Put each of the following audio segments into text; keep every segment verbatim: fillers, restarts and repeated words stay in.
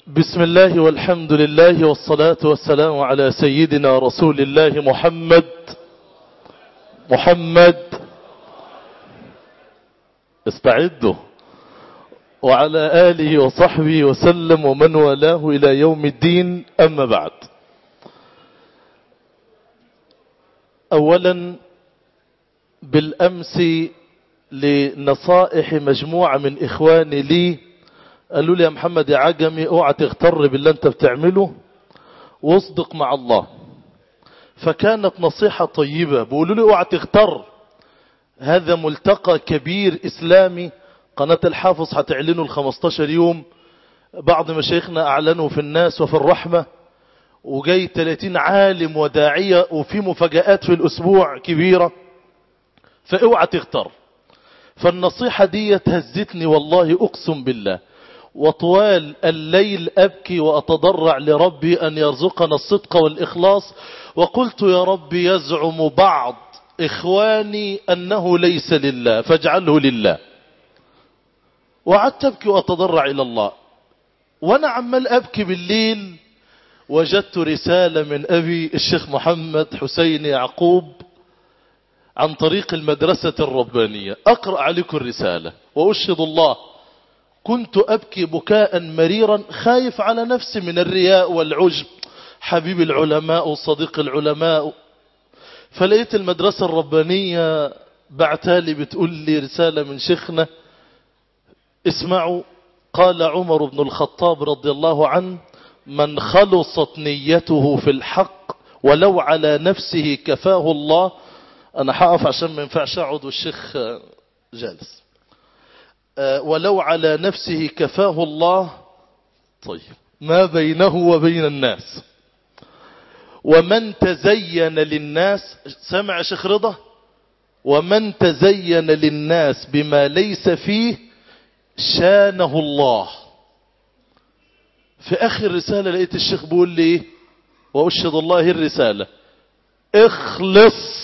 بسم الله والحمد لله والصلاة والسلام على سيدنا رسول الله محمد محمد استعدوا وعلى آله وصحبه وسلم ومن والاه إلى يوم الدين. أما بعد، أولا بالأمس لنصائح مجموعة من إخواني لي قالوا لي يا محمد يا عجمي اوعى تغتر باللي انت بتعمله واصدق مع الله. فكانت نصيحة طيبة، بيقولوا لي اوعى تغتر، هذا ملتقى كبير إسلامي، قناة الحافظ هتعلنه الخمستاشر يوم، بعض مشايخنا أعلنوا في الناس وفي الرحمة، وجاي ثلاثين عالم وداعية، وفي مفاجآت في الأسبوع كبيرة، فاوعى تغتر. فالنصيحة دي هزتني والله أقسم بالله، وطوال الليل أبكي وأتضرع لربي أن يرزقنا الصدق والإخلاص. وقلت يا رب يزعم بعض إخواني أنه ليس لله فاجعله لله. وقعدت أبكي وأتضرع إلى الله، وأنا عمال أبكي بالليل وجدت رسالة من أبي الشيخ محمد حسين يعقوب عن طريق المدرسة الربانية. أقرأ عليكم الرسالة وأشهد الله كنت أبكي بكاء مريرا، خايف على نفسي من الرياء والعجب، حبيب العلماء وصديق العلماء. فلقيت المدرسة الربانية بعتالي بتقول لي رسالة من شيخنا، اسمعوا، قال عمر بن الخطاب رضي الله عنه: من خلصت نيته في الحق ولو على نفسه كفاه الله. أنا حقف عشان ما ينفعش أقعد والشيخ جالس. ولو على نفسه كفاه الله. طيب، ما بينه وبين الناس. ومن تزين للناس، سمع شيخ رضا، ومن تزين للناس بما ليس فيه شانه الله. في آخر رسالة لقيت الشيخ بيقول لي، وأشهد الله الرسالة: اخلص.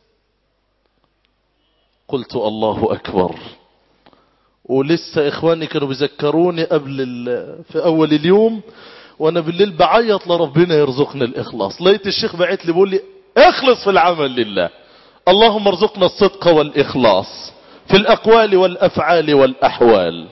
قلت الله أكبر. ولسه إخواني كانوا بيذكروني قبل في أول اليوم وأنا بالليل بعيط لربنا يرزقنا الإخلاص. لقيت الشيخ بعت لي بيقول لي: اخلص في العمل لله، اللهم ارزقنا الصدق والإخلاص في الأقوال والأفعال والأحوال.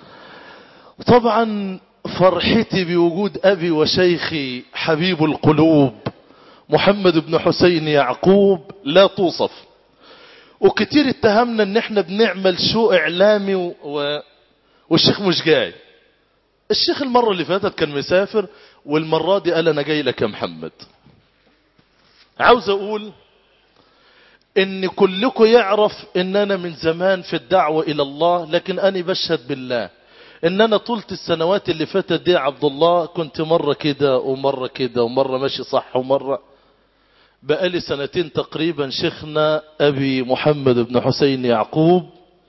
طبعا فرحتي بوجود أبي وشيخي حبيب القلوب محمد بن حسين يعقوب لا توصف. وكتير اتهمنا ان احنا بنعمل شو اعلامي و... والشيخ مش جاي. الشيخ المرة اللي فاتت كان مسافر، والمرة دي قال انا جاي لك يا محمد. عاوز اقول ان كلكم يعرف ان انا من زمان في الدعوة الى الله، لكن انا بشهد بالله ان انا طولت السنوات اللي فاتت دي عبد الله كنت مرة كده ومرة كده ومرة ماشي صح ومرة. بقالي سنتين تقريبا شيخنا أبي محمد بن حسين يعقوب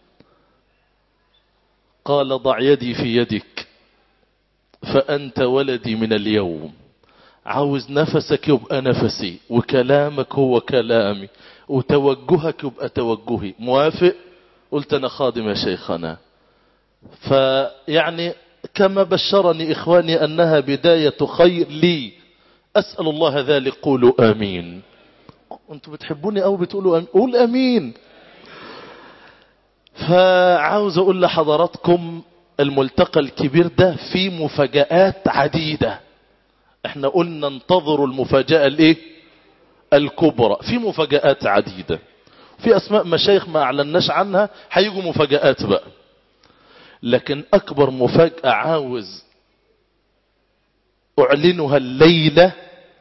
قال: ضع يدي في يدك فأنت ولدي من اليوم. عاوز نفسك يبقى نفسي، وكلامك هو كلامي، وتوجهك يبقى توجهي. موافق؟ قلت أنا خادم يا شيخنا. فيعني كما بشرني إخواني أنها بداية خير لي، أسأل الله ذلك. قولوا آمين. أنتوا بتحبوني أو بتقولوا آمين؟ قول آمين. فعاوز أقول لحضراتكم الملتقى الكبير ده فيه مفاجآت عديدة. احنا قلنا انتظروا المفاجأة الايه الكبرى. في مفاجآت عديدة، في أسماء مشايخ ما أعلناش عنها، هيجوا مفاجآت بقى. لكن أكبر مفاجأة عاوز أعلنها الليلة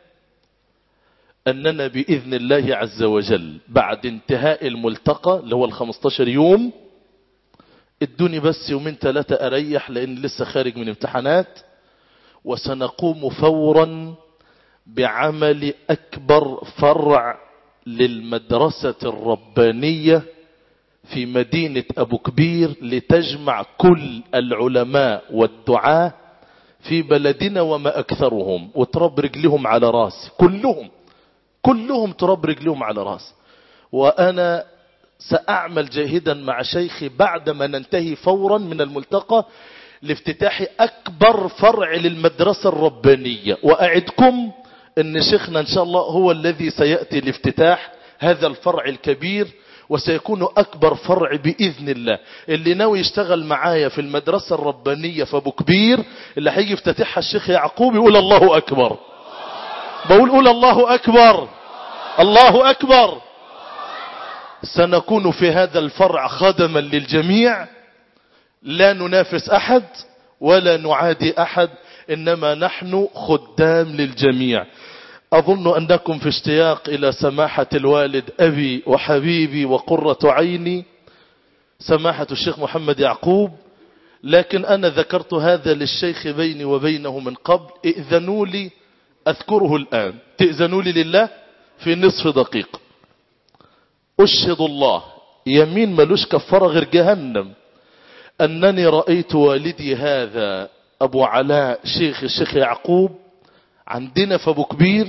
أننا بإذن الله عز وجل بعد انتهاء الملتقى اللي هو الخمستاشر يوم، ادوني بس يومين ثلاثة أريح لأن لسه خارج من امتحانات، وسنقوم فورا بعمل أكبر فرع للمدرسة الربانية في مدينة أبو كبير، لتجمع كل العلماء والدعاة في بلدنا وما أكثرهم، وترب رجلهم على راسي، كلهم كلهم ترب رجلهم على راسي. وأنا سأعمل جاهدا مع شيخي بعدما ننتهي فورا من الملتقى لافتتاح أكبر فرع للمدرسة الربانية، وأعدكم أن شيخنا إن شاء الله هو الذي سيأتي لافتتاح هذا الفرع الكبير، وسيكون أكبر فرع بإذن الله. اللي ناوي يشتغل معايا في المدرسة الربانية في أبو كبير اللي هيجي يفتتحها الشيخ يعقوب يقول الله أكبر. بقول قول الله أكبر، الله أكبر. سنكون في هذا الفرع خدما للجميع، لا ننافس أحد ولا نعادي أحد، إنما نحن خدام للجميع. أظن أنكم في اشتياق إلى سماحة الوالد أبي وحبيبي وقرة عيني سماحة الشيخ محمد يعقوب، لكن أنا ذكرت هذا للشيخ بيني وبينه من قبل. ائذنوا لي أذكره الآن، تأذنوا لي لله في نصف دقيقة. أشهد الله يمين ملوش كفارة غير جهنم أنني رأيت والدي هذا أبو علاء شيخ الشيخ يعقوب عندنا في أبو كبير،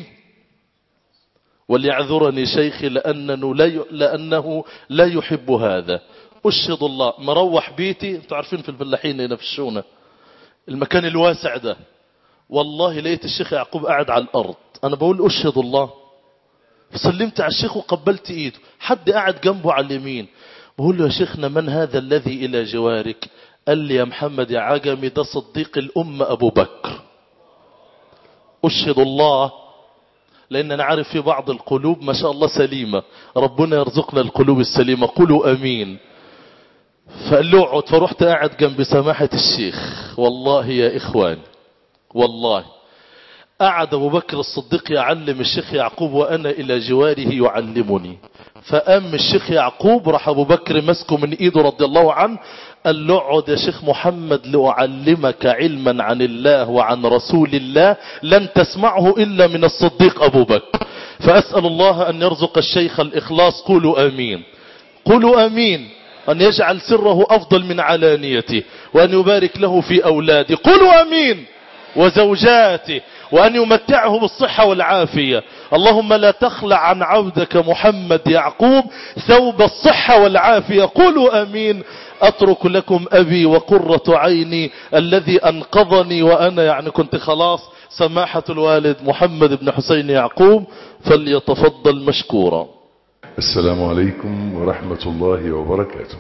وليعذرني شيخي لأنه لا ي... لأنه لا يحب هذا. أشهد الله مروح بيتي، انتوا عارفين في الفلاحين هنا في الشونة المكان الواسع ده، والله لقيت الشيخ يعقوب قاعد على الأرض. أنا بقول أشهد الله، فسلمت على الشيخ وقبلت إيده، حد قاعد جنبه على اليمين، بقول له يا شيخنا من هذا الذي إلى جوارك؟ قال لي يا محمد يا عجمي ده صديق الأمة أبو بكر. أشهد الله، لأن أنا عارف في بعض القلوب ما شاء الله سليمة، ربنا يرزقنا القلوب السليمة، قولوا أمين. فقال له اقعد، فرحت قاعد جنب سماحة الشيخ. والله يا إخوان والله قعد أبو بكر الصديق يعلم الشيخ يعقوب وأنا إلى جواره يعلمني. فقام الشيخ يعقوب راح أبو بكر مسكه من إيده رضي الله عنه، قال له اقعد يا شيخ محمد لأعلمك علما عن الله وعن رسول الله لن تسمعه إلا من الصديق أبو بكر. فأسأل الله أن يرزق الشيخ الإخلاص، قولوا آمين، قولوا آمين، أن يجعل سره أفضل من علانيته، وأن يبارك له في أولاده، قولوا آمين، وزوجاته، وأن يمتعه بالصحة والعافية. اللهم لا تخلع عن عبدك محمد يعقوب ثوب الصحة والعافية، قولوا آمين. أترك لكم أبي وقرة عيني الذي أنقذني وأنا يعني كنت خلاص، سماحة الوالد محمد بن حسين يعقوب، فليتفضل مشكورا. السلام عليكم ورحمة الله وبركاته.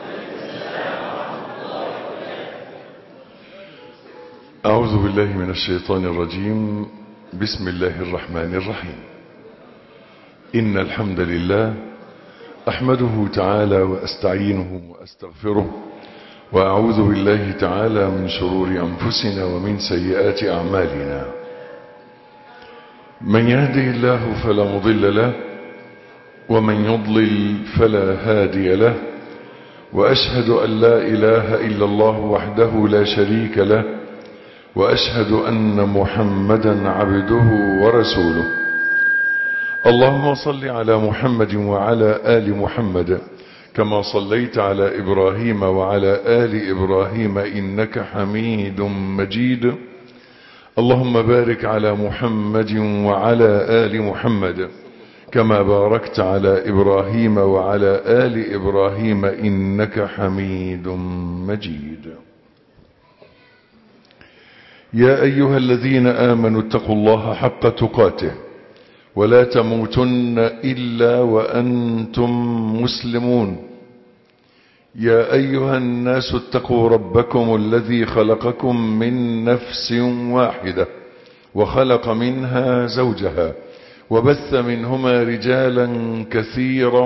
أعوذ بالله من الشيطان الرجيم. بسم الله الرحمن الرحيم. إن الحمد لله أحمده تعالى وأستعينه وأستغفره، وأعوذ بالله تعالى من شرور أنفسنا ومن سيئات أعمالنا. من يهده الله فلا مضل له، ومن يضلل فلا هادي له، وأشهد أن لا إله إلا الله وحده لا شريك له، وأشهد أن محمدا عبده ورسوله. اللهم صل على محمد وعلى آل محمد كما صليت على إبراهيم وعلى آل إبراهيم إنك حميد مجيد. اللهم بارك على محمد وعلى آل محمد كما باركت على إبراهيم وعلى آل إبراهيم إنك حميد مجيد. يا أيها الذين آمنوا اتقوا الله حق تقاته ولا تموتن إلا وأنتم مسلمون. يا أيها الناس اتقوا ربكم الذي خلقكم من نفس واحدة وخلق منها زوجها وبث منهما رجالا كثيرا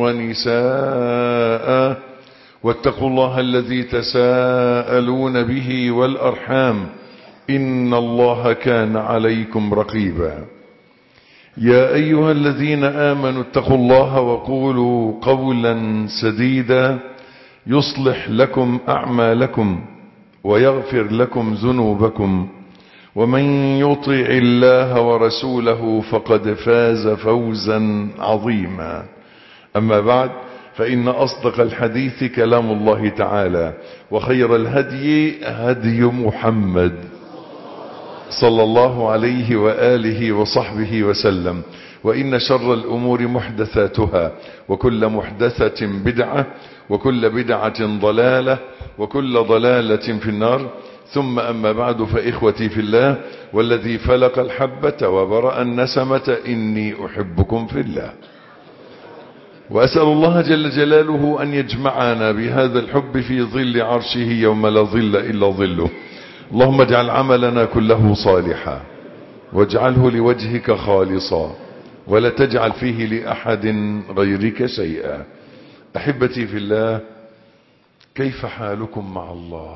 ونساء، واتقوا الله الذي تساءلون به والأرحام إن الله كان عليكم رقيبا. يا أيها الذين آمنوا اتقوا الله وقولوا قولا سديدا يصلح لكم أعمالكم ويغفر لكم ذنوبكم، ومن يطع الله ورسوله فقد فاز فوزا عظيما. أما بعد، فإن أصدق الحديث كلام الله تعالى، وخير الهدي هدي محمد صلى الله عليه وآله وصحبه وسلم، وإن شر الأمور محدثاتها، وكل محدثة بدعة، وكل بدعة ضلالة، وكل ضلالة في النار. ثم أما بعد، فإخوتي في الله والذي فلق الحبة وبرأ النسمة إني أحبكم في الله، وأسأل الله جل جلاله أن يجمعنا بهذا الحب في ظل عرشه يوم لا ظل إلا ظله. اللهم اجعل عملنا كله صالحا واجعله لوجهك خالصا ولا تجعل فيه لأحد غيرك شيئا. أحبتي في الله، كيف حالكم مع الله؟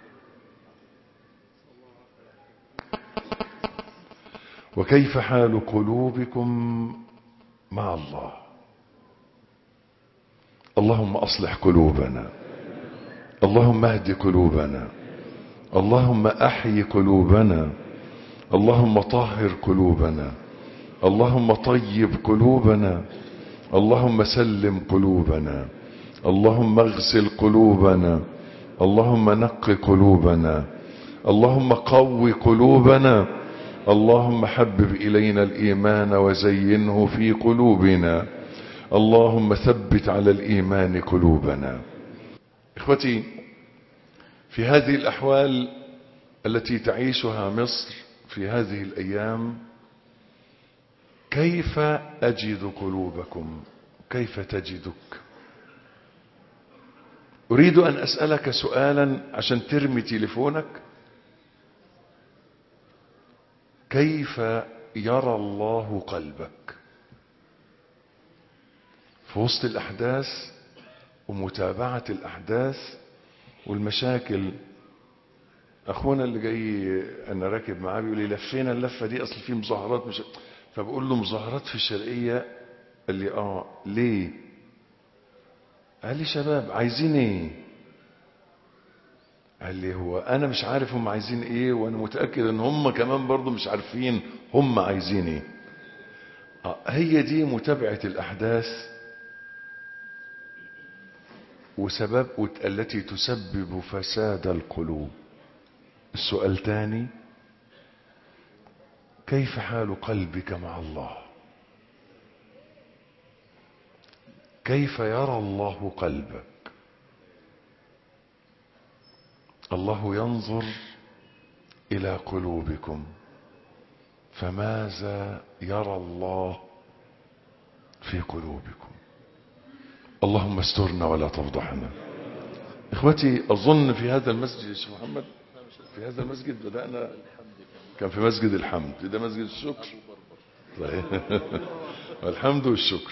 وكيف حال قلوبكم مع الله؟ اللهم أصلح قلوبنا، اللهم اهد قلوبنا، اللهم أحيي قلوبنا، اللهم طهر قلوبنا، اللهم طيب قلوبنا، اللهم سلم قلوبنا، اللهم اغسل قلوبنا، اللهم نق قلوبنا، اللهم قو قلوبنا، اللهم حبب إلينا الإيمان وزينه في قلوبنا، اللهم ثبت على الإيمان قلوبنا. إخوتي، في هذه الأحوال التي تعيشها مصر في هذه الأيام، كيف أجد قلوبكم؟ كيف تجدك؟ أريد أن أسألك سؤالا عشان ترمي تليفونك. كيف يرى الله قلبك في وسط الأحداث ومتابعة الأحداث والمشاكل؟ أخونا اللي جاي أنا راكب معاه بيقول لي لفينا اللفة دي، أصل في مظاهرات، مش فبقول له مظاهرات في الشرقية؟ قال لي آه. ليه؟ قال لي شباب عايزين ايه؟ قال لي هو انا مش عارف هم عايزين ايه، وانا متأكد ان هم كمان برضو مش عارفين هم عايزين ايه. آه هي دي متابعة الاحداث وسبب التي تسبب فساد القلوب. السؤال تاني، كيف حال قلبك مع الله؟ كيف يرى الله قلبك؟ الله ينظر إلى قلوبكم، فماذا يرى الله في قلوبكم؟ اللهم استرنا ولا تفضحنا. إخوتي، أظن في هذا المسجد يا شيخ محمد، في هذا المسجد بدأنا، كان في مسجد الحمد، ده مسجد الشكر. طيب الحمد والشكر.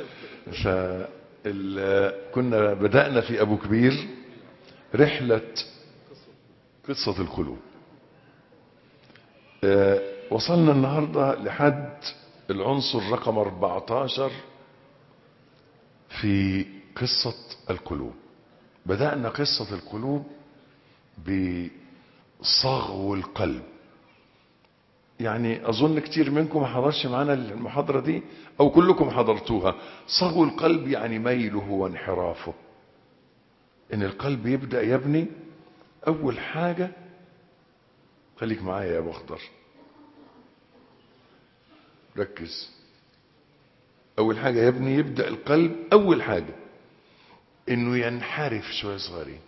فكنا بدأنا في أبو كبير رحلة قصة القلوب. أه وصلنا النهاردة لحد العنصر رقم أربعة عشر في قصة القلوب. بدأنا قصة القلوب بصغو القلب. يعني أظن كتير منكم ما حضرش معنا المحاضرة دي أو كلكم حضرتوها. صغو القلب يعني ميله وانحرافه، إن القلب يبدأ يبني. أول حاجة، خليك معايا يا أبو أخضر، ركز. أول حاجة يبني، يبدأ القلب أول حاجة إنه ينحرف شوية صغيرين.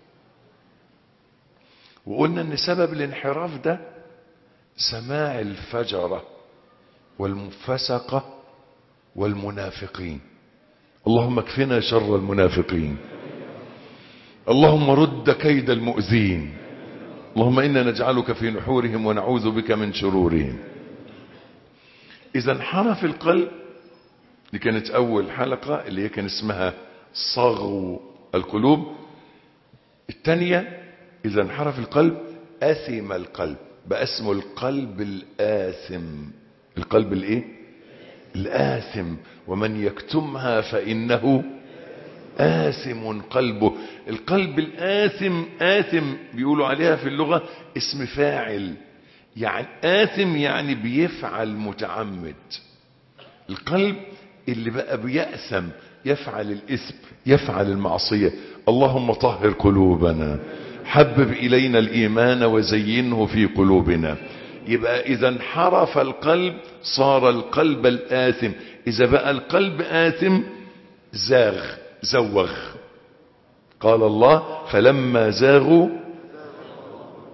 وقلنا إن سبب الانحراف ده سماع الفجرة والمفسقة والمنافقين. اللهم اكفنا شر المنافقين، اللهم رد كيد المؤذين، اللهم إنا نجعلك في نحورهم ونعوذ بك من شرورهم. إذا انحرف القلب، دي كانت أول حلقة اللي هي كان اسمها صغو القلوب. الثانية، إذا انحرف القلب آثم القلب، بقى اسمه القلب الآثم. القلب الايه؟ الآثم. ومن يكتمها فإنه آثم قلبه. القلب الآثم، آثم بيقولوا عليها في اللغة اسم فاعل، يعني آثم يعني بيفعل متعمد. القلب اللي بقى بيأثم، يفعل الإثم، يفعل المعصية. اللهم طهر قلوبنا، حبب إلينا الإيمان وزينه في قلوبنا. يبقى إذا انحرف القلب صار القلب الآثم. إذا بقى القلب آثم زاغ، زوغ. قال الله فلما زاغوا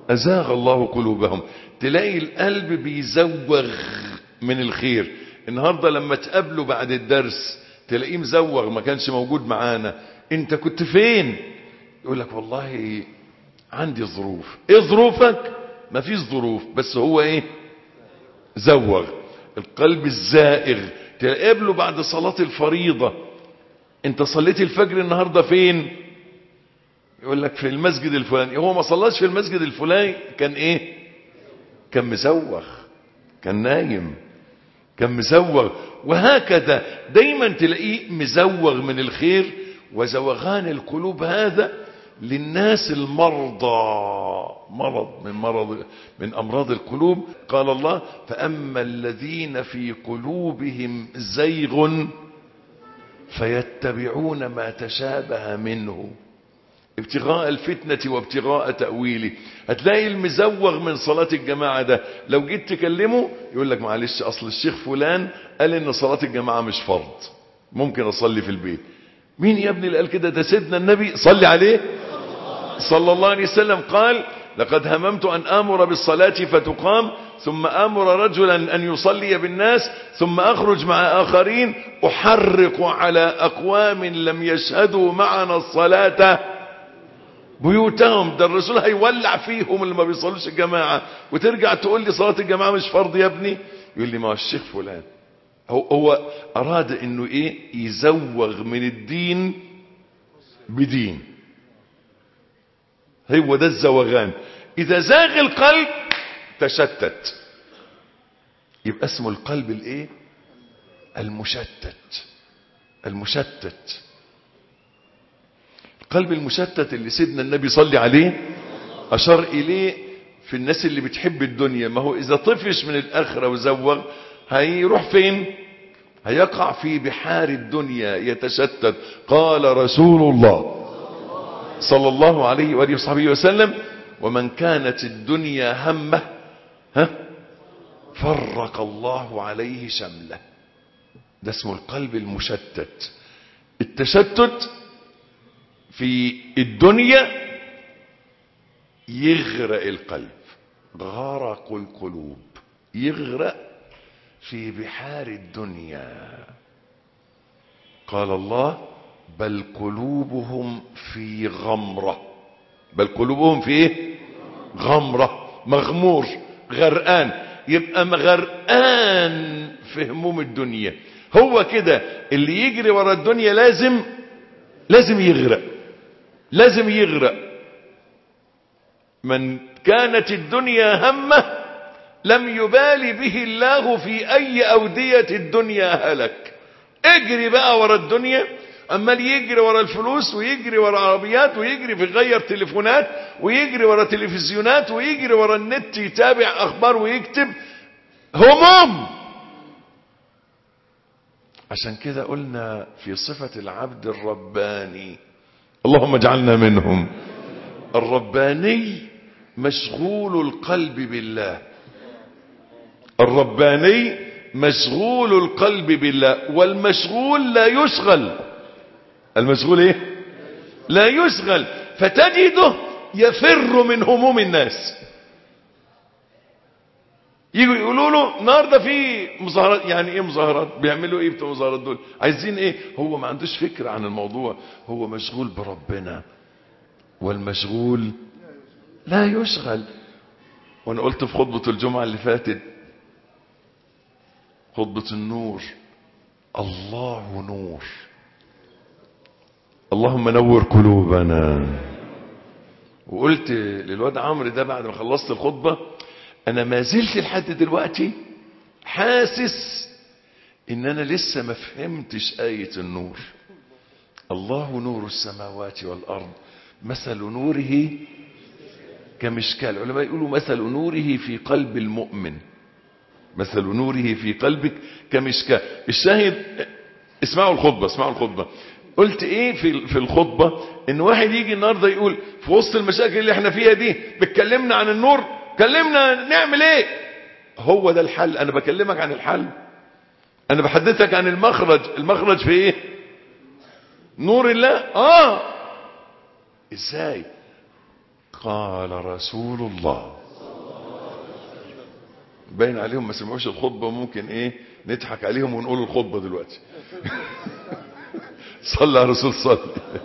أزاغ الله قلوبهم. تلاقي القلب بيزوغ من الخير. النهاردة لما تقابله بعد الدرس تلاقيه مزوغ، ما كانش موجود معانا. انت كنت فين؟ يقول لك والله عندي ظروف. ايه ظروفك؟ ما فيش ظروف، بس هو ايه؟ زوغ. القلب الزائغ تقابله بعد صلاة الفريضة. انت صليت الفجر النهاردة فين؟ يقول لك في المسجد الفلاني. هو ما صلاش في المسجد الفلاني، كان ايه؟ كان مزوغ، كان نايم، كان مزوغ. وهكذا دايما تلاقيه مزوغ من الخير. وزوغان القلوب هذا للناس المرضى، مرض من مرض من أمراض القلوب. قال الله: فأما الذين في قلوبهم زيغ فيتبعون ما تشابه منه ابتغاء الفتنة وابتغاء تأويله. هتلاقي المزوغ من صلاة الجماعة ده لو جيت تكلمه يقول لك معلش أصل الشيخ فلان قال إن صلاة الجماعة مش فرض، ممكن أصلي في البيت. مين يا ابني اللي قال كده؟ ده سيدنا النبي صلي عليه صلى الله عليه وسلم قال: لقد هممت أن آمر بالصلاة فتقام ثم آمر رجلا أن يصلي بالناس ثم أخرج مع آخرين أحرق على أقوام لم يشهدوا معنا الصلاة بيوتهم. ده الرسول هيولع فيهم اللي ما بيصلوش الجماعة، وترجع تقول لي صلاة الجماعة مش فرض يا ابني؟ يقول لي ما هو الشيخ فلان هو, هو أراد إنه إيه؟ يزوغ من الدين بدين. هو ده الزوغان. إذا زاغ القلب تشتت، يبقى اسمه القلب الايه؟ المشتت. المشتت القلب المشتت اللي سيدنا النبي صلي عليه أشار إليه في الناس اللي بتحب الدنيا. ما هو إذا طفش من الآخرة وزوغ هيروح فين؟ هيقع في بحار الدنيا يتشتت. قال رسول الله صلى الله عليه وآله وصحبه وسلم: ومن كانت الدنيا همه ها فرق الله عليه شمله. ده اسمه القلب المشتت. التشتت في الدنيا يغرق القلب، غرق القلوب، يغرق في بحار الدنيا. قال الله: بل قلوبهم في غمرة. بل قلوبهم في ايه؟ غمرة، مغمور، غرقان. يبقى غرقان في هموم الدنيا. هو كده اللي يجري ورا الدنيا لازم لازم يغرق، لازم يغرق. من كانت الدنيا همه لم يبالي به الله في اي اودية الدنيا هلك. اجري بقى ورا الدنيا، عمال يجري ورا الفلوس ويجري ورا عربيات ويجري في غير تليفونات ويجري ورا تلفزيونات ويجري ورا النت يتابع اخبار ويكتب هموم. عشان كده قلنا في صفة العبد الرباني، اللهم اجعلنا منهم. الرباني مشغول القلب بالله. الرباني مشغول القلب بالله. والمشغول لا يشغل. المشغول ايه؟ لا يشغل. فتجده يفر من هموم الناس. يجوا يقولوا له النهارده في مظاهرات. يعني ايه مظاهرات؟ بيعملوا ايه بتوع مظاهرات دول؟ عايزين ايه؟ هو ما عندوش فكرة عن الموضوع، هو مشغول بربنا. والمشغول لا يشغل. وانا قلت في خطبة الجمعة اللي فاتت، خطبة النور: الله نور، اللهم نور قلوبنا. وقلت للواد عمرو ده بعد ما خلصت الخطبة: انا ما زلت لحد دلوقتي حاسس ان انا لسه ما فهمتش آية النور. الله نور السماوات والارض مثل نوره كمشكاة. العلماء يقولوا مثل نوره في قلب المؤمن، مثل نوره في قلبك كمشكاة. الشاهد، اسمعوا الخطبة، اسمعوا الخطبة. قلت ايه في في الخطبة؟ ان واحد يجي النهارده يقول في وسط المشاكل اللي احنا فيها دي بتكلمنا عن النور، كلمنا نعمل ايه؟ هو ده الحل. انا بكلمك عن الحل، انا بحدثك عن المخرج. المخرج في ايه؟ نور الله. اه ازاي؟ قال رسول الله. باين عليهم ما سمعوش الخطبة، ممكن ايه نضحك عليهم ونقول الخطبة دلوقتي. صلى على رسول صلى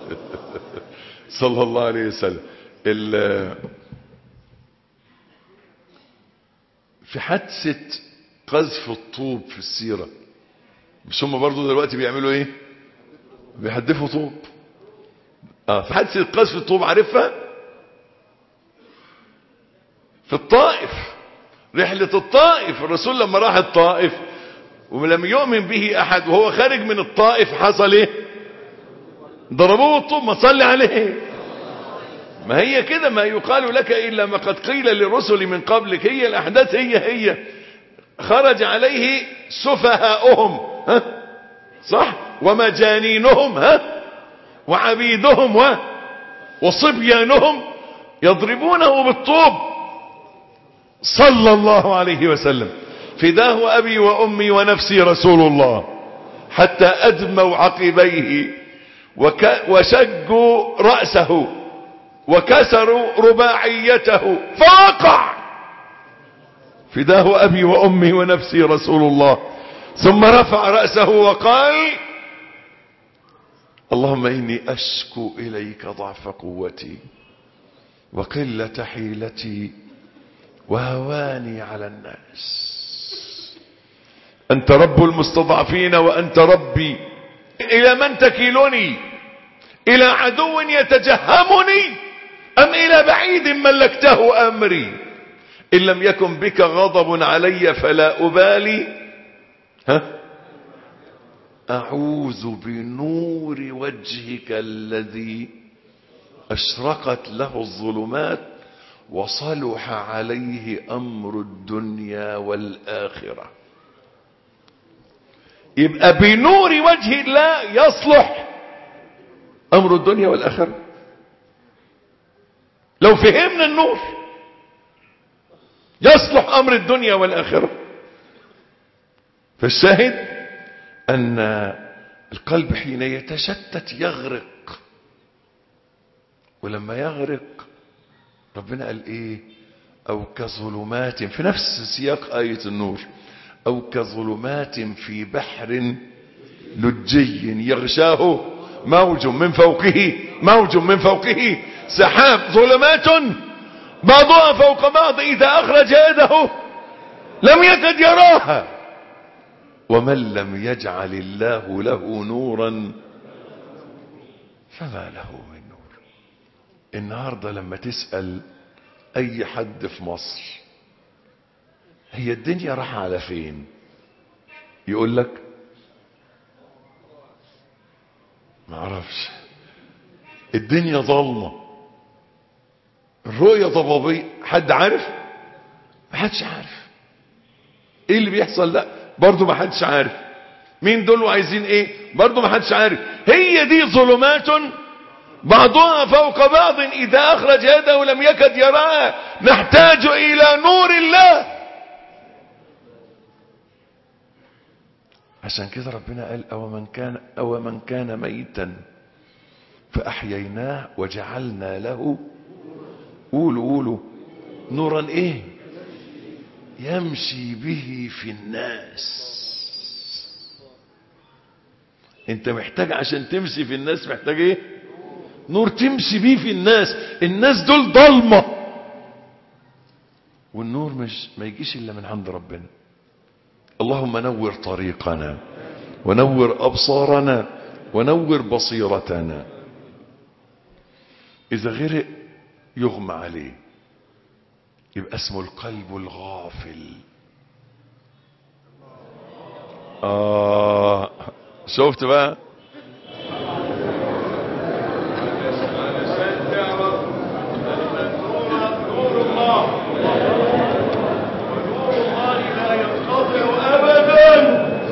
صلى الله عليه وسلم. في حادثة قذف الطوب في السيرة، مش هم برضو دلوقتي بيعملوا ايه؟ بيحدفوا طوب. اه في حادثة قذف الطوب، عارفها؟ في الطائف، رحلة الطائف. الرسول لما راح الطائف ولم يؤمن به احد وهو خارج من الطائف حصل ايه؟ ضربوه الطوب. ما صلي عليه. ما هي كده، ما يقال لك الا ما قد قيل للرسل من قبلك. هي الاحداث هي هي. خرج عليه سفهاؤهم، ها صح، ومجانينهم، ها وعبيدهم و... وصبيانهم يضربونه بالطوب. صلى الله عليه وسلم. فداه أبي وأمي ونفسي رسول الله، حتى أدموا عقبيه وك... وشقوا رأسه وكسروا رباعيته فوقع. فداه أبي وأمي ونفسي رسول الله. ثم رفع رأسه وقال: اللهم إني أشكو إليك ضعف قوتي وقلة حيلتي وهواني على الناس. أنت رب المستضعفين وأنت ربي. إلى من تكيلني؟ إلى عدو يتجهمني أم إلى بعيد ملكته أمري؟ إن لم يكن بك غضب علي فلا أبالي، ها أعوذ بنور وجهك الذي أشرقت له الظلمات وصلح عليه أمر الدنيا والآخرة. يبقى بنور وجه الله يصلح أمر الدنيا والآخرة. لو فهمنا النور يصلح أمر الدنيا والآخرة. فالشاهد أن القلب حين يتشتت يغرق، ولما يغرق ربنا قال ايه؟ او كظلمات، في نفس سياق آية النور، او كظلمات في بحر لجي يغشاه موج من فوقه موج من فوقه سحاب، ظلمات بعضها فوق بعض إذا أخرج يده لم يكد يراها. ومن لم يجعل الله له نورا فما له من نور. النهاردة لما تسأل أي حد في مصر هي الدنيا راح على فين، يقول لك ما اعرفش، الدنيا ظلمة، الرؤية ضبابية. حد عارف؟ ما حدش عارف ايه اللي بيحصل. لا برضو ما حدش عارف. مين دول وعايزين ايه؟ برضو ما حدش عارف. هي دي ظلمات بعضها فوق بعض إذا أخرج يده لم يكد يراها. نحتاج إلى نور الله. عشان كده ربنا قال أو من كان أو من كان ميتا فأحييناه وجعلنا له، قولوا قولوا، نورا ايه؟ يمشي به في الناس. انت محتاج عشان تمشي في الناس محتاج ايه؟ نور تمشي به في الناس. الناس دول ضلمة، والنور مش ما يجيش الا من عند ربنا. اللهم نور طريقنا ونور ابصارنا ونور بصيرتنا. اذا غرق يغمى عليه يبقى اسمه القلب الغافل. آه شفت بقى؟ نور الله ونور الله لا ينقطع أبدا،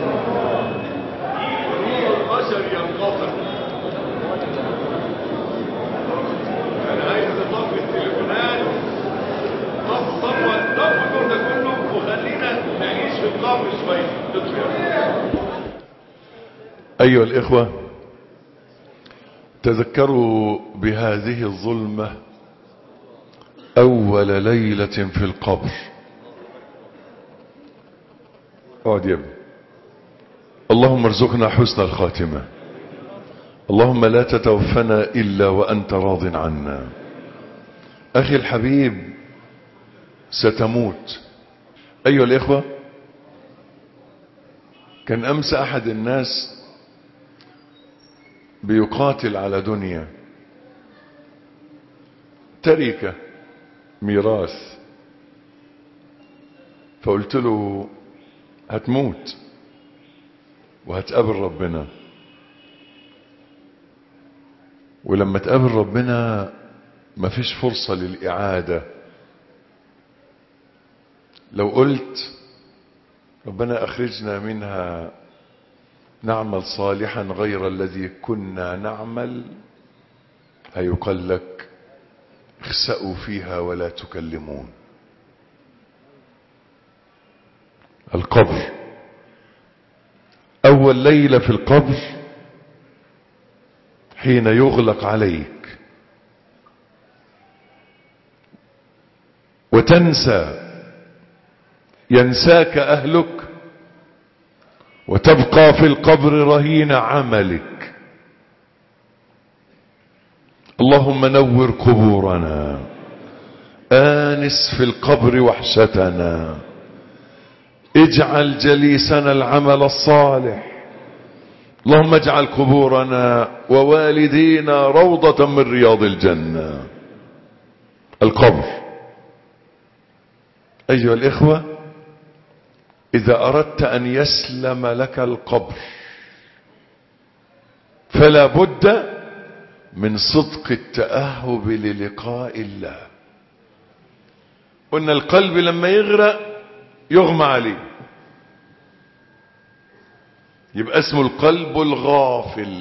ونور البشر ينقطع. أنا عايز أطفي التليفونات، طفوا طفوا طفوا النور ده كله وخلينا نعيش في القبر شوية. أيها الإخوة، تذكروا بهذه الظلمة أول ليلة في القبر. اقعد يا ابني. اللهم ارزقنا حسن الخاتمة. اللهم لا تتوفنا إلا وأنت راض عنا. أخي الحبيب، ستموت. أيها الإخوة، كان أمس أحد الناس بيقاتل على دنيا، تركة، ميراث، فقلت له هتموت وهتقابل ربنا، ولما تقابل ربنا مفيش فرصة للإعادة. لو قلت ربنا أخرجنا منها نعمل صالحا غير الذي كنا نعمل، هيقال لك اخسأوا فيها ولا تكلمون. القبر، أول ليلة في القبر حين يغلق عليك وتنسى، ينساك أهلك، وتبقى في القبر رهين عملك. اللهم نور قبورنا، آنس في القبر وحشتنا، اجعل جليسنا العمل الصالح. اللهم اجعل قبورنا ووالدينا روضة من رياض الجنة. القبر. أيها الإخوة، إذا أردت أن يسلم لك القبر فلا بد من صدق التأهب للقاء الله. قلنا القلب لما يغرق يغمى عليه، يبقى اسمه القلب الغافل.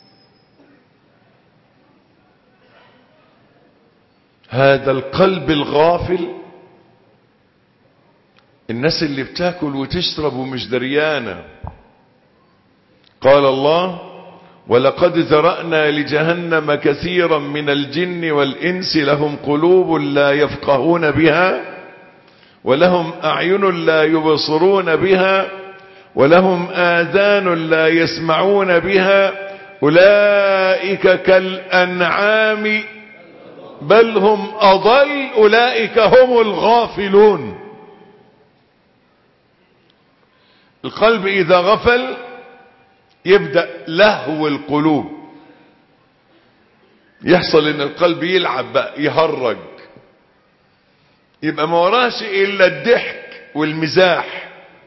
هذا القلب الغافل الناس اللي بتاكل وتشرب ومش دريانة. قال الله: ولقد ذرأنا لجهنم كثيرا من الجن والإنس لهم قلوب لا يفقهون بها ولهم أعين لا يبصرون بها ولهم آذان لا يسمعون بها أولئك كالأنعام بل هم أضل أولئك هم الغافلون. القلب إذا غفل يبدأ لهو القلوب، يحصل ان القلب يلعب بقى، يهرج، يبقى ما وراش الا الضحك والمزاح،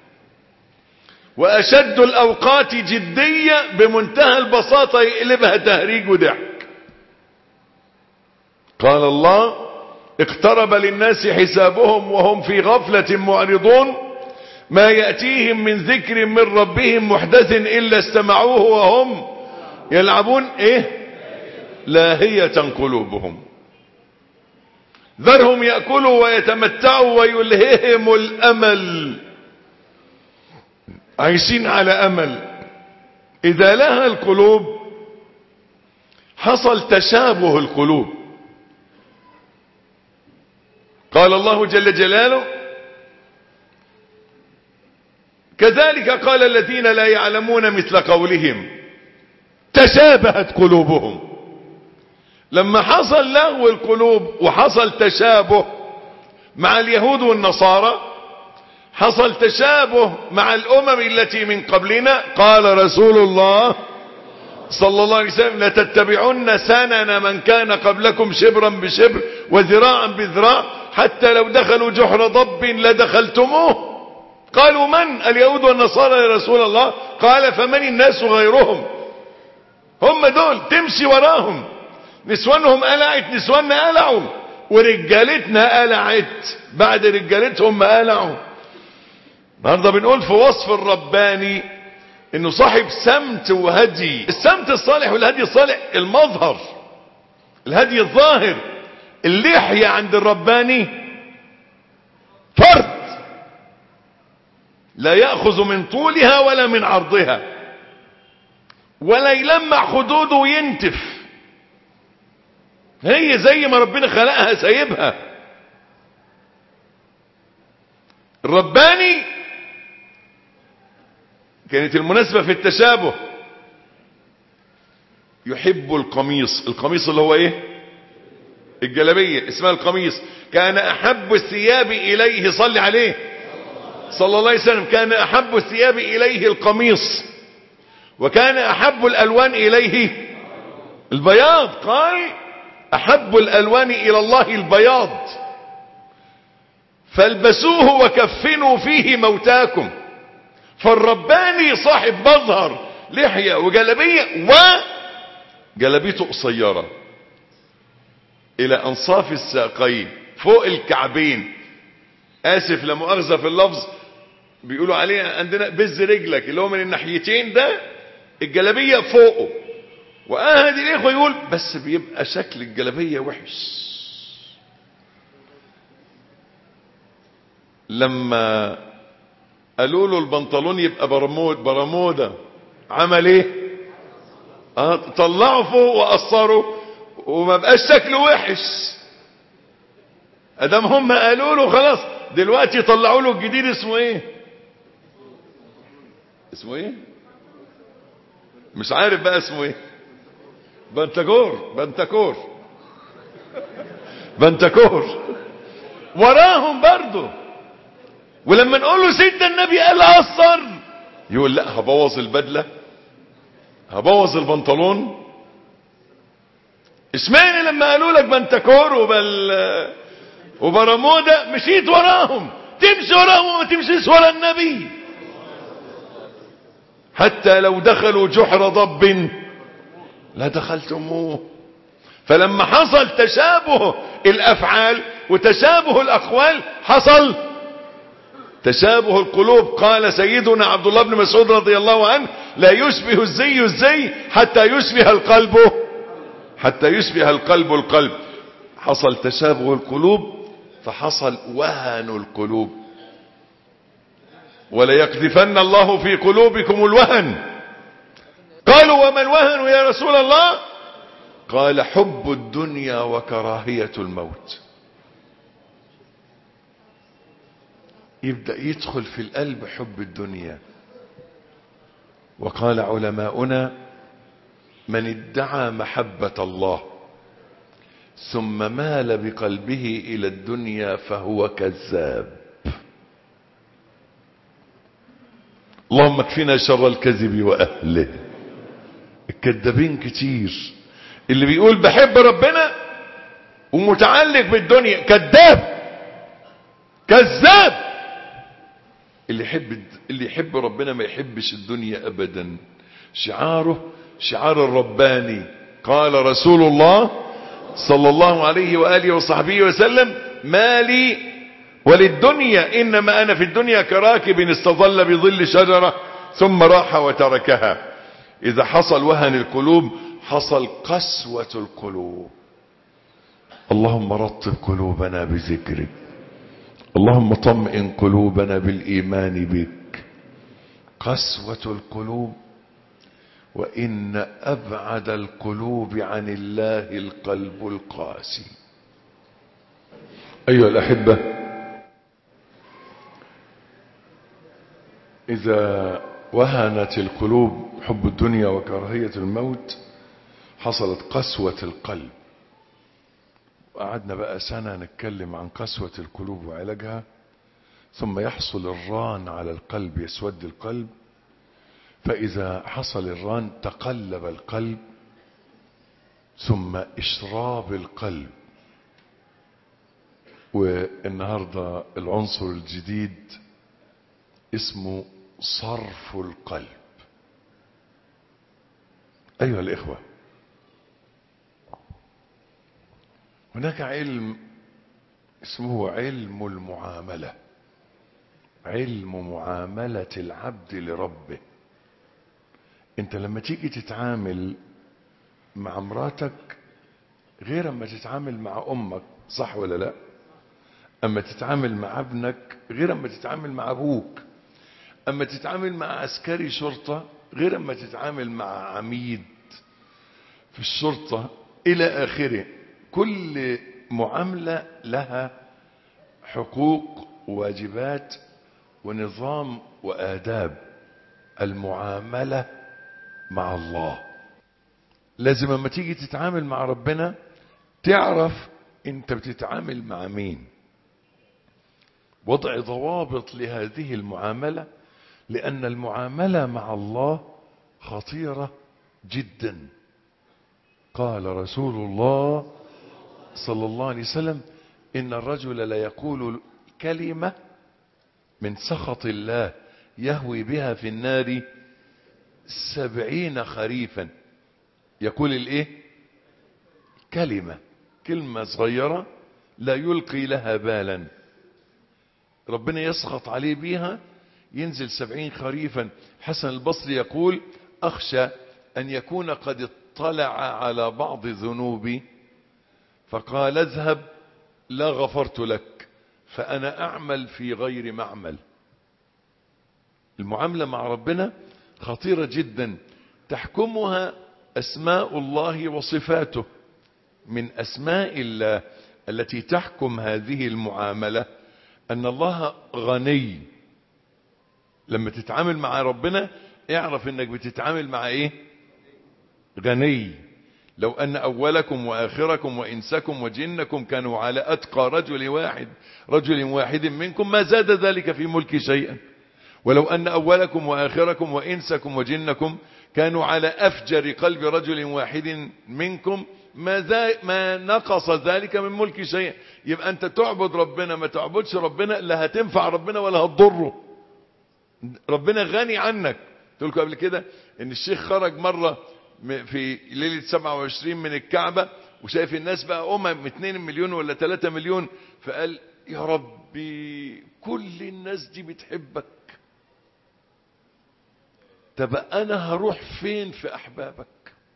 واشد الاوقات جدية بمنتهى البساطة يقلبها تهريج وضحك. قال الله: اقترب للناس حسابهم وهم في غفلة معرضون ما يأتيهم من ذكر من ربهم محدث إلا استمعوه وهم يلعبون ايه لاهية قلوبهم. ذرهم يأكلوا ويتمتعوا ويلههم الأمل، عايشين على أمل. إذا لها القلوب حصل تشابه القلوب. قال الله جل جلاله: كذلك قال الذين لا يعلمون مثل قولهم تشابهت قلوبهم. لما حصل لغو القلوب وحصل تشابه مع اليهود والنصارى، حصل تشابه مع الأمم التي من قبلنا. قال رسول الله صلى الله عليه وسلم: لتتبعن سنن من كان قبلكم شبرا بشبر وذراعا بذراع حتى لو دخلوا جحر ضب لدخلتموه. قالوا: من؟ اليهود والنصارى يا رسول الله. قال: فمن الناس غيرهم؟ هم دول تمشي وراهم. نسوانهم قلعت، نسواننا قلعوا، ورجالتنا قلعت بعد رجالتهم ما قلعوا. النهارده بنقول في وصف الرباني انه صاحب سمت وهدي. السمت الصالح والهدي الصالح المظهر، الهدي الظاهر. اللحية عند الرباني فرد، لا يأخذ من طولها ولا من عرضها، ولا يلمع خدوده وينتف. هي زي ما ربنا خلقها سايبها. الرباني كانت المناسبة في التشابه، يحب القميص. القميص اللي هو ايه؟ الجلابية اسمها القميص. كان احب الثياب اليه، صلي عليه صلى الله عليه وسلم، كان احب الثياب اليه القميص، وكان احب الالوان اليه البياض. قال احب الالوان الى الله البياض، فالبسوه وكفنوا فيه موتاكم. فالرباني صاحب مظهر لحية وجلبية، وجلبيته قصيرة الى انصاف الساقين فوق الكعبين. اسف لا مؤاخذة في اللفظ، بيقولوا عليه عندنا بز رجلك، اللي هو من الناحيتين ده الجلبية فوقه. واهد الاخوة يقول بس بيبقى شكل الجلبية وحش. لما قالوا له البنطلون يبقى برمود برموده، عمل ايه؟ اه طلعوا فوق وقصروا وما بقاش شكله وحش. ادام هم قالوا له خلاص، دلوقتي طلعوا له الجديد اسمه ايه؟ اسمه ايه؟ مش عارف بقى اسمه ايه. بنتكور بنتكور بنتكور وراهم برضه. ولما نقول له سيدنا النبي قال قصر، يقول لا هبوظ البدلة، هبوظ البنطلون. اسمعني لما قالوا لك بنتكور وبل وبرموده مشيت وراهم. تمشي وراهم وما تمشيش ورا النبي. حتى لو دخلوا جحر ضب لا دخلتموه. فلما حصل تشابه الافعال وتشابه الاقوال، حصل تشابه القلوب. قال سيدنا عبد الله بن مسعود رضي الله عنه لا يشبه الزي الزي حتى يشبه القلب حتى يشبه القلب القلب. حصل تشابه القلوب فحصل وهن القلوب. ولا يقذفن الله في قلوبكم الوهن. قالوا وما الوهن يا رسول الله؟ قال حب الدنيا وكراهية الموت. يبدأ يدخل في القلب حب الدنيا. وقال علماؤنا من ادعى محبة الله ثم مال بقلبه إلى الدنيا فهو كذاب. اللهم اكفنا شر الكذب وأهله. الكذابين كتير. اللي بيقول بحب ربنا ومتعلق بالدنيا كذاب كذاب. اللي يحب اللي يحب ربنا ما يحبش الدنيا ابدا. شعاره شعار الرباني. قال رسول الله صلى الله عليه واله وصحبه وسلم ما لي وللدنيا انما انا في الدنيا كراكب استظل بظل شجرة ثم راح وتركها. اذا حصل وهن القلوب حصل قسوة القلوب. اللهم رطب قلوبنا بذكرك. اللهم طمئن قلوبنا بالإيمان بك. قسوة القلوب. وإن أبعد القلوب عن الله القلب القاسي. أيها الأحبة، إذا وهنت القلوب حب الدنيا وكراهية الموت حصلت قسوة القلب. وقعدنا بقى سنة نتكلم عن قسوة القلوب وعلاجها. ثم يحصل الران على القلب، يسود القلب. فإذا حصل الران تقلب القلب. ثم إشراب القلب. والنهاردة العنصر الجديد اسمه صرف القلب. أيها الإخوة، هناك علم اسمه علم المعاملة. علم معاملة العبد لربه. انت لما تيجي تتعامل مع مراتك غير اما تتعامل مع امك، صح ولا لا؟ اما تتعامل مع ابنك غير اما تتعامل مع ابوك. اما تتعامل مع عسكري شرطة غير اما تتعامل مع عميد في الشرطة الى اخره. كل معاملة لها حقوق وواجبات ونظام وآداب المعاملة مع الله. لازم لما تيجي تتعامل مع ربنا تعرف انت بتتعامل مع مين، وضع ضوابط لهذه المعاملة، لأن المعاملة مع الله خطيرة جدا. قال رسول الله صلى الله عليه وسلم: إن الرجل لا يقول كلمة من سخط الله يهوي بها في النار سبعين خريفا. يقول الايه؟ كلمة كلمة صغيرة لا يلقي لها بالا، ربنا يسخط عليه بيها ينزل سبعين خريفا. حسن البصري يقول: أخشى أن يكون قد اطلع على بعض ذنوبي فقال اذهب لا غفرت لك فأنا أعمل في غير معمل. المعاملة مع ربنا خطيرة جدا، تحكمها أسماء الله وصفاته. من أسماء الله التي تحكم هذه المعاملة أن الله غني. لما تتعامل مع ربنا اعرف انك بتتعامل مع ايه؟ غني. لو ان اولكم واخركم وانسكم وجنكم كانوا على اتقى رجل واحد رجل واحد منكم ما زاد ذلك في ملكي شيئا، ولو ان اولكم واخركم وانسكم وجنكم كانوا على افجر قلب رجل واحد منكم ما, ما نقص ذلك من ملكي شيئا. يبقى انت تعبد ربنا ما تعبدش ربنا لا هتنفع ربنا ولا هتضره. ربنا غني عنك. قلت لكم قبل كده ان الشيخ خرج مرة في ليلة سبعة وعشرين من الكعبة وشايف الناس بقى امم اتنين مليون ولا تلاتة مليون، فقال يا ربي كل الناس دي بتحبك، طب انا هروح فين في احبابك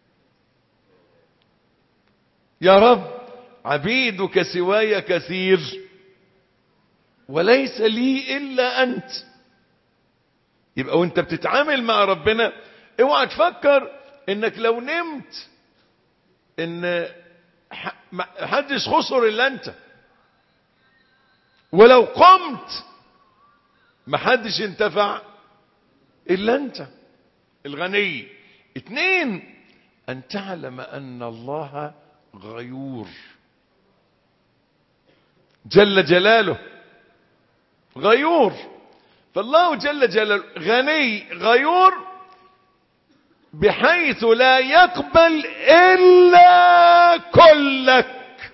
يا رب؟ عبيدك سواي كثير وليس لي الا انت. يبقى وانت بتتعامل مع ربنا اوعى تفكر انك لو نمت ان محدش خسر الا انت، ولو قمت محدش انتفع الا انت الغني. اتنين، ان تعلم ان الله غيور جل جلاله، غيور. فالله جل جلاله غني غيور بحيث لا يقبل إلا كلك.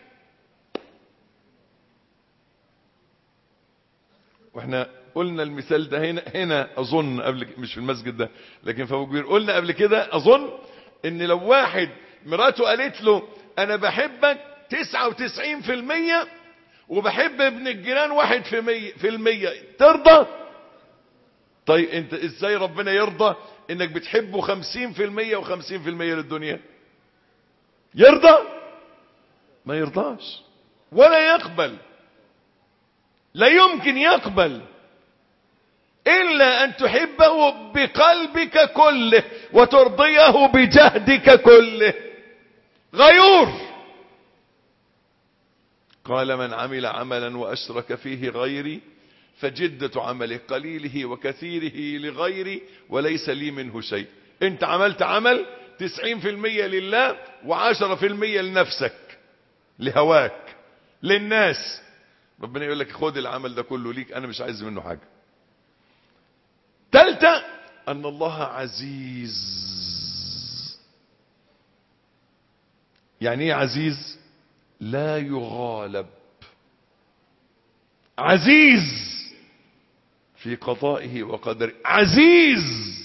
واحنا قلنا المثال ده هنا هنا اظن قبل، مش في المسجد ده لكن في ابو كبير، قلنا قبل كده اظن ان لو واحد مراته قالت له انا بحبك تسعة وتسعين في المية وبحب ابن الجيران واحد في المية في المية ترضى؟ طيب انت ازاي ربنا يرضى انك بتحبه خمسين في المية وخمسين في المية للدنيا؟ يرضى؟ ما يرضاش ولا يقبل، لا يمكن يقبل الا ان تحبه بقلبك كله وترضيه بجهدك كله. غيور. قال من عمل عملا واشرك فيه غيري فجدة عمله قليله وكثيره لغيري وليس لي منه شيء. انت عملت عمل تسعين في المية لله وعشرة في المية لنفسك لهواك للناس، ربنا يقول لك خد العمل ده كله ليك انا مش عايز منه حاجة. ثالثة ان الله عزيز. يعني ايه عزيز؟ لا يغالب. عزيز في قضائه وقدره، عزيز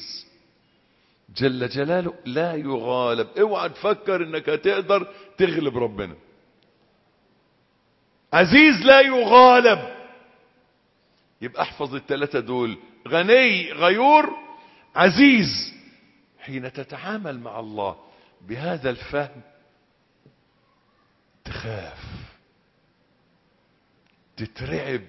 جل جلاله لا يغالب. اوعى تفكر انك هتقدر تغلب ربنا. عزيز لا يغالب. يبقى احفظ الثلاثة دول، غني غيور عزيز. حين تتعامل مع الله بهذا الفهم تخاف تترعب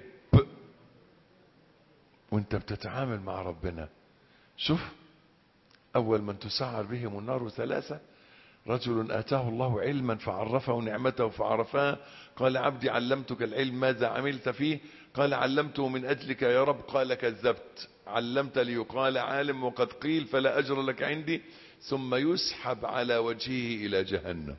وانت بتتعامل مع ربنا. شوف اول من تسعر بهم النار ثلاثة رجل آتاه الله علما فعرفه نعمته فعرفها، قال عبدي علمتك العلم ماذا عملت فيه؟ قال علمته من أجلك يا رب. قال كذبت، علمت ليقال عالم وقد قيل فلا أجر لك عندي. ثم يسحب على وجهه إلى جهنم.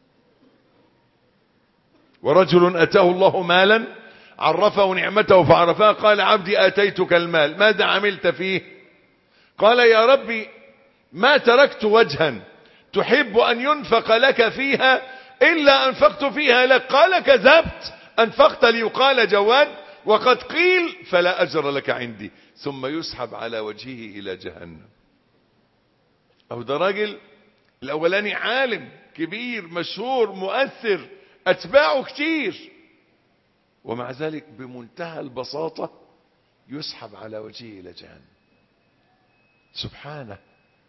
ورجل أتاه الله مالا عرفه نعمته فعرفها، قال عبدي آتيتك المال ماذا عملت فيه؟ قال يا ربي ما تركت وجها تحب أن ينفق لك فيها إلا أنفقت فيها لك. قال كذبت، أنفقت ليقال جواد وقد قيل فلا أجر لك عندي. ثم يسحب على وجهه إلى جهنم. أو ده راجل الأولاني عالم كبير مشهور مؤثر أتباعه كتير، ومع ذلك بمنتهى البساطة يسحب على وجهه إلى جهنم. سبحانه،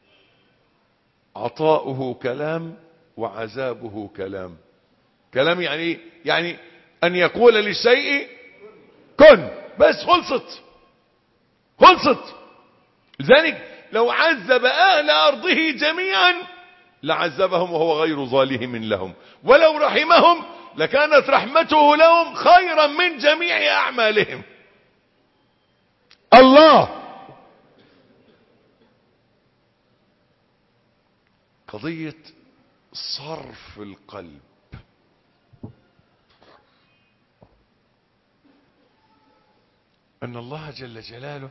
عطاؤه كلام وعذابه كلام. كلام يعني ايه؟ يعني أن يقول للشيء كن، بس خلصت خلصت. لذلك لو عذب أهل أرضه جميعا لعذبهم وهو غير ظالم لهم، ولو رحمهم لكانت رحمته لهم خيرا من جميع أعمالهم. الله. قضية صرف القلب. أن الله جل جلاله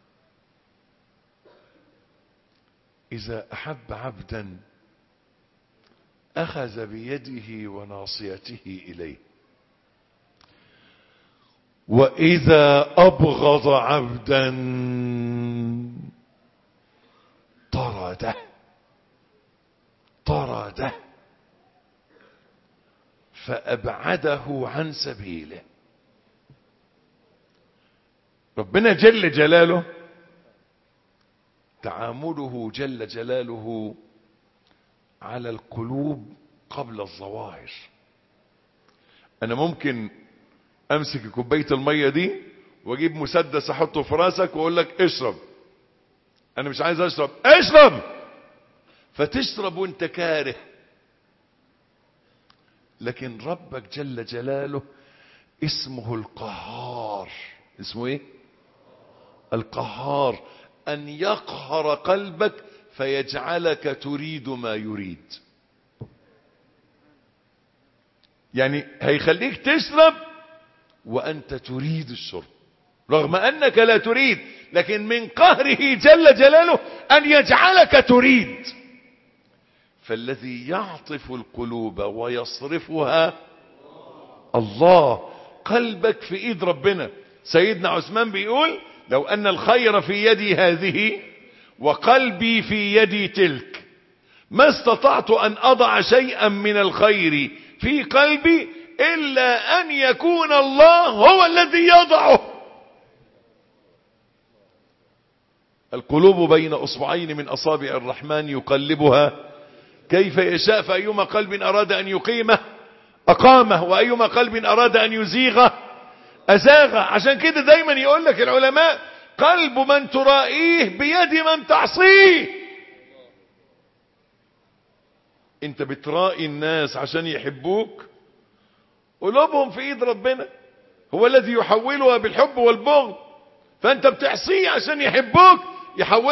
إذا أحب عبدا أخذ بيده وناصيته إليه، وإذا أبغض عبدا طرده طرده فأبعده عن سبيله. ربنا جل جلاله تعامله جل جلاله على القلوب قبل الظواهر. انا ممكن امسك كوبايه الميه دي واجيب مسدس احطه في راسك واقول لك اشرب، انا مش عايز اشرب، اشرب، فتشرب وانت كاره. لكن ربك جل جلاله اسمه القهار. اسمه ايه؟ القهار. ان يقهر قلبك فيجعلك تريد ما يريد. يعني هيخليك تشرب وانت تريد الشرب رغم انك لا تريد، لكن من قهره جل جلاله ان يجعلك تريد. فالذي يعطف القلوب ويصرفها الله. قلبك في ايد ربنا. سيدنا عثمان بيقول لو ان الخير في يدي هذه وقلبي في يدي تلك ما استطعت ان اضع شيئا من الخير في قلبي الا ان يكون الله هو الذي يضعه. القلوب بين اصبعين من اصابع الرحمن يقلبها كيف يشاء، فايما قلب اراد ان يقيمه اقامه وايما قلب اراد ان يزيغه ازاغه. عشان كده دايما يقول لك العلماء قلب من ترائيه بيد من تعصيه. انت بترائي الناس عشان يحبوك، قلوبهم في ايد ربنا، هو الذي يحولها بالحب والبغض. فانت بتعصيه عشان يحبوك، يحول